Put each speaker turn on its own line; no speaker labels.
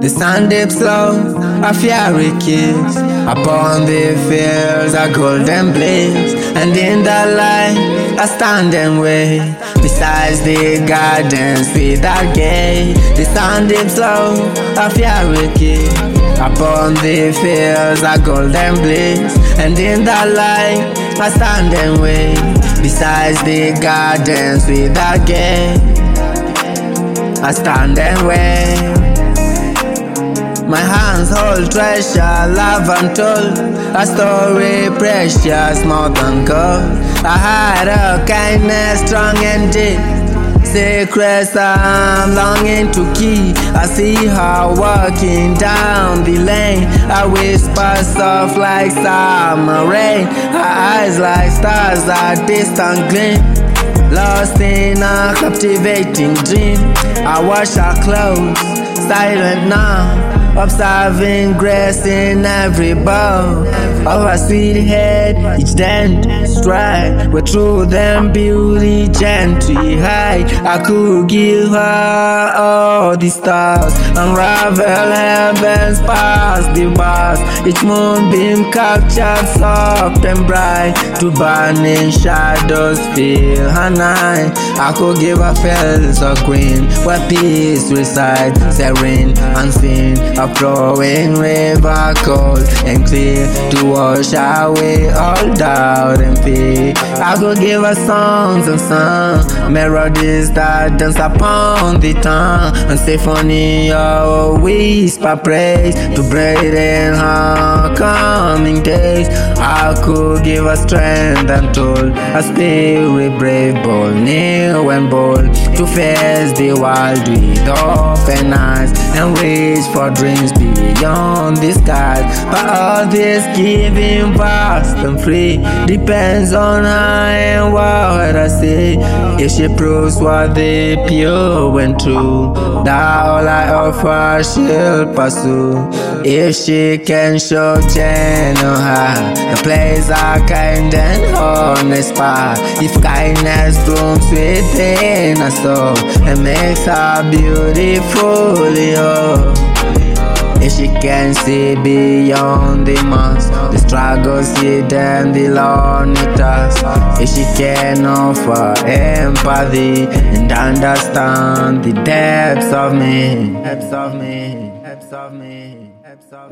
The sun dips low, a fiery kiss upon the fields, a golden blaze. And in the light, I stand and wait besides the gardens with a gate. The sun dips low, a fiery kiss upon the fields, a golden blaze. And in the light, I stand and wait besides the gardens with a gate. I stand and wait. My hands hold treasure, love untold, a story precious, more than gold. I hide a kindness strong and deep, secrets I'm longing to keep. I see her walking down the lane, I whisper soft like summer rain. Her eyes like stars, a distant gleam, lost in a captivating dream. I wash her clothes, silent now, observing grace in every bow of her sweet head, each dent stride, where through them beauty gently hide. I could give her all the stars, unravel heaven's past the bars. Each moonbeam captured soft and bright, to burning shadows fill her night. I could give her fields of green, where peace resides, serene, unseen, a flowing river cold and clear, to wash away all doubt and fear. I could give her songs and songs, melodies that dance upon the tongue, and symphony of whisper praise to brighten her coming days. I could give her strength and told, a spirit brave, bold, new and bold, to face the world with open eyes and reach for dreams beyond the skies. But all this giving vast and free depends on her and what I say. If she proves worthy, pure and true, that all I offer she'll pursue. If she can show genuine heart, the place are kind and honest path. If kindness blooms within her soul and makes her beautifully whole. If she can see beyond the mask, the struggles hidden, the lonely task. If she can offer empathy and understand the depths of me.